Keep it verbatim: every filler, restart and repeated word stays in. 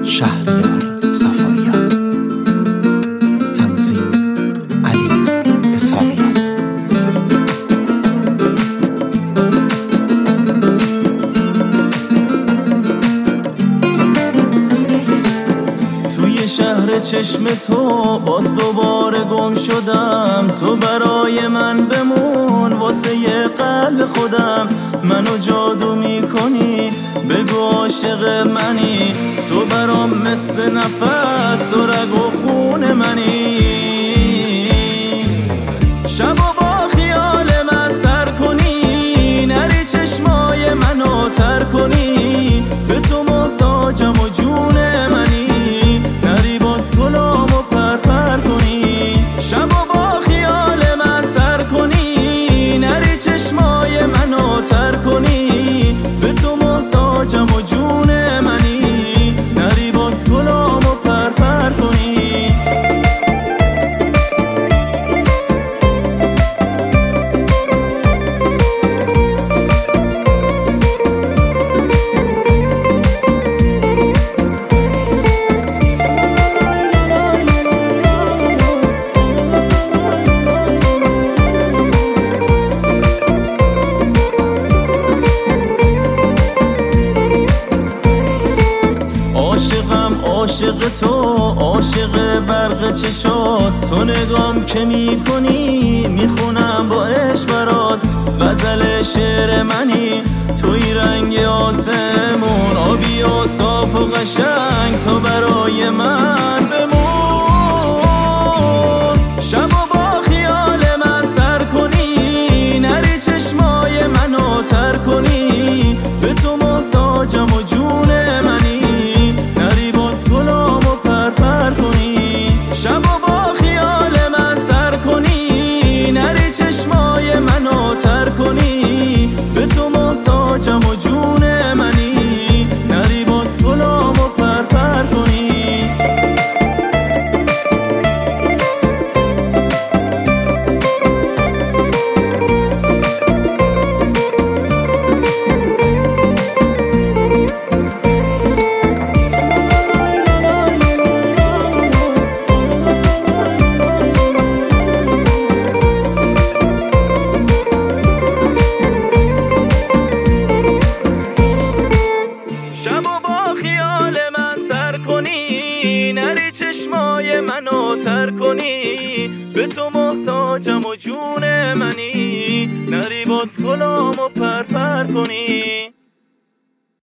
شهریار صفاییان. تنظیم علی اسحاقیان. توی شهر چشم تو باز دوباره گم شدم، تو برای من بمون واسه یه قلب خودم. منو جادو میکنی بگو عاشق منی، تو برام مثل نفس تو رگ و خون منی. شبا با خیال من سر کنی، نری چشمای منو تر کنی، به تو محتاجم و جون منی، نری باز گلامو پر پر کنی. شبا با خیال من سر کنی، نری چشمای منو تر کنی، به تو محتاجم و جون منی، نری باز گلامو پر پر کنی. عاشق تو، عاشق برق چشات، تو نگام که میکنی میخونم با عشق برات. غزل شعر منی، توی رنگ آسمون، آبی و صاف و قشنگ، تو برای من بمون. شبا با خیال من سر کنی، نری چشمای منو تر کنی، به تو محتاجم و جون منی، گلامو پر پر کنی. شبا با خیال من سر کنی، نری چشمای منو تر کنی، به تو محتاجم و جون منی، نری باز گلامو پر پر کنی. نری چشمای منو تر کنی، به تو محتاجم و جون منی، نری باز گلامو پر پر کنی.